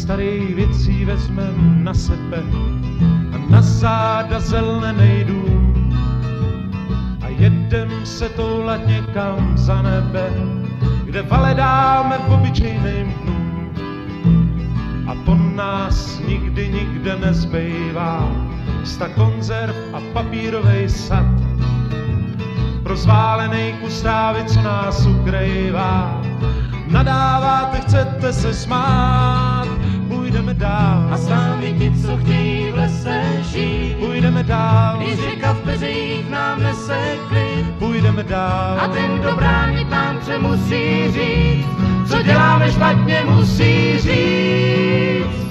starých věcí vezmem na sebe a na záda zelenej dům a jedem se toulat někam za nebe, kde vale dáme v obyčejným dnům a po nás nikdy nikde nezbývá sta konzerv a papírovej sad pro zválenej kus trávy, co nás ukrývá. Nadáváte, chcete se smát, půjdeme dál. A sami ti, co chtějí v lese žít, půjdeme dál. Když řeka v peřích nám nese klid, půjdeme dál. A ten, kdo bránit nám pře, musí říct, co děláme špatně, musí říct.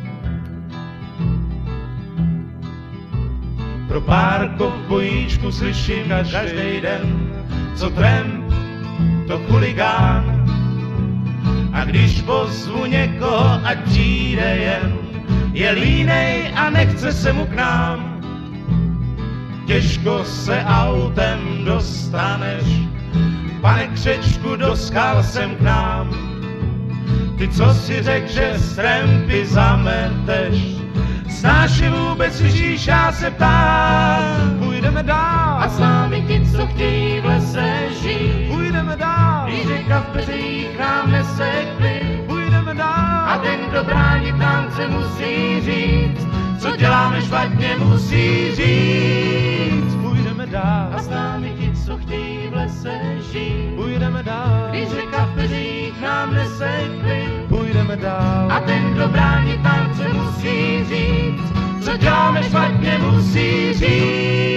Pro pár kovbojíčků slyším každý den, co tramp, to chuligán. A když pozvu někoho, ať přijde jen, je línej a nechce se mu k nám. Těžko se autem dostaneš, pane Křečku, do skal sem k nám. Ty, co si řek, že z trampy zameteš, znáš je vůbec, slyšíš, já se ptám. Půjdeme dál. A s námi ti, co chtějí v lese žít, půjdeme dál. Když řeka v peřích nám nese klid, půjdeme dál. A ten, kdo bránit nám se, musí říct, co děláme špatně, musí říct. Půjdeme dál. A s námi ti, co chtějí v lese žít, půjdeme dál. Když řeka v peřích nám nese klid, půjdeme dál. A ten, kdo bránit nám se, musí říct, co děláme špatně, musí říct.